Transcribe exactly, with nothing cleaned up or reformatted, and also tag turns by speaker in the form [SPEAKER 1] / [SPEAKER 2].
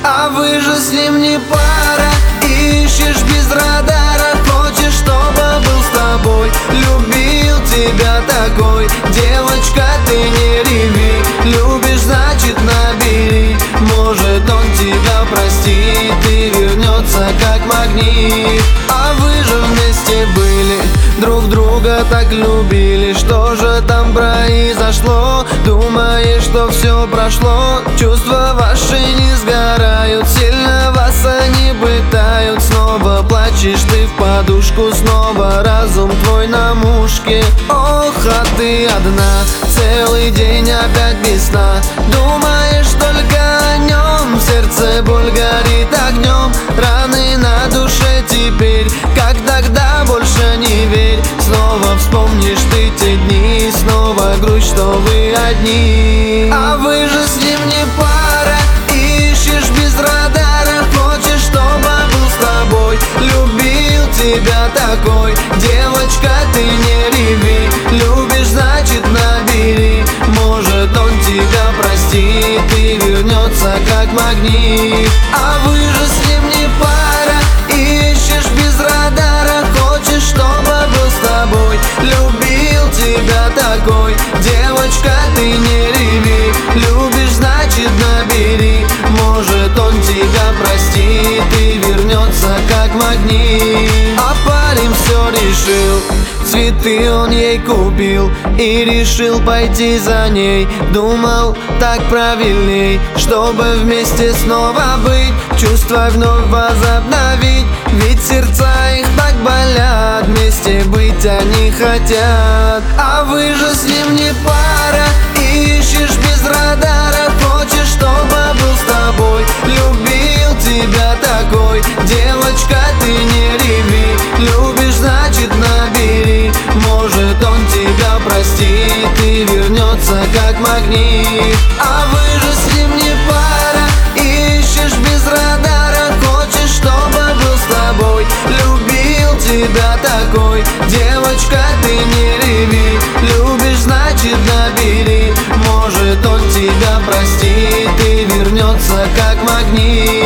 [SPEAKER 1] А вы же с ним не пара, ищешь без радара. Хочешь, чтобы был с тобой, любил тебя такой. Девочка, ты не реви, любишь, значит набери. Может, он тебя простит и вернется как магнит. А вы же вместе были, друг друга так любили. Что же там произошло? Думаешь, что все прошло? Чувства ваши не сгорают, сильно вас они пытают. Снова плачешь ты в подушку, снова разум твой на мушке. Ох, а ты одна, целый день опять без сна. Думаешь только о нем, в сердце боль горит огнем. Раны на душе теперь, как тогда, больше не верь. Снова вспомнишь ты те дни, снова грусть, что вы одни. А вы же с ним не пара, ищешь без радара. Хочешь, чтобы был с тобой, любил тебя такой. Девочка, ты не реви, любишь, значит набери. Может, он тебя простит и вернется как магнит. А вы же с ним не пара, ищешь без радара. Хочешь, чтобы был с тобой, любил тебя такой. Девочка, ты не реви, любишь, значит набери. Может, он тебя простит и вернется как магнит. А парень все решил, цветы он ей купил и решил пойти за ней. Думал, так правильней, чтобы вместе снова быть, чувства вновь возобновить. Ведь сердца их так болят, вместе быть они хотят. А вы же с ним не пара, ищешь без радара. Хочешь, чтобы был с тобой, любил тебя такой. Девочка, ты не реви, любишь, значит набери. Может, он тебя простит и вернется как магнит. А вы же с ним не пара, ищешь без радара. Хочешь, чтобы был с тобой, любил тебя такой. Девочка, ты не реви, любишь, значит набери. Может, он тебя простит и вернется как магнит.